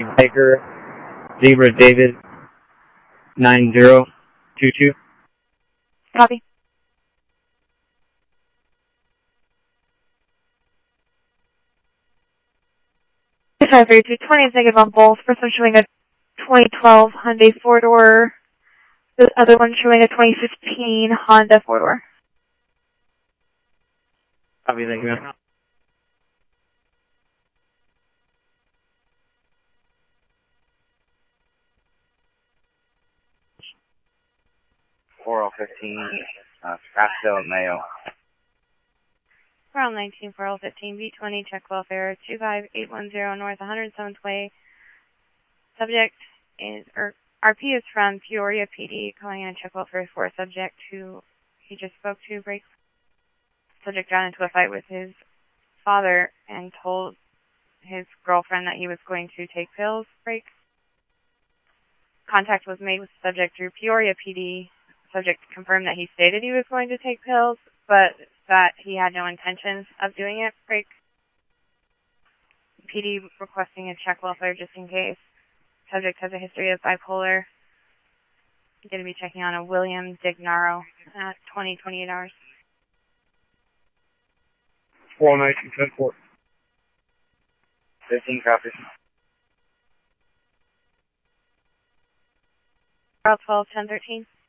Baker, Zebra David 9022. Copy. Time 3220 is negative on both. First one showing a 2012 Hyundai four-door. The other one showing a 2015 Honda four-door. Copy, thank you, ma'am. Scottsdale, Mayo. 4L19, 4L15, V20, check welfare, 25810 North 107th Way. Subject is, RP is from Peoria PD, calling in check welfare for a subject who he just spoke to. Break. Subject got into a fight with his father and told his girlfriend that he was going to take pills. Break. Contact was made with the subject through Peoria PD. Subject confirmed that he stated he was going to take pills, but that he had no intentions of doing it. Break. PD requesting a check welfare just in case. Subject has a history of bipolar. Going to be checking on a William Dignaro at 28 hours. 419, 10-4. 15 copies. 12, 10, 13.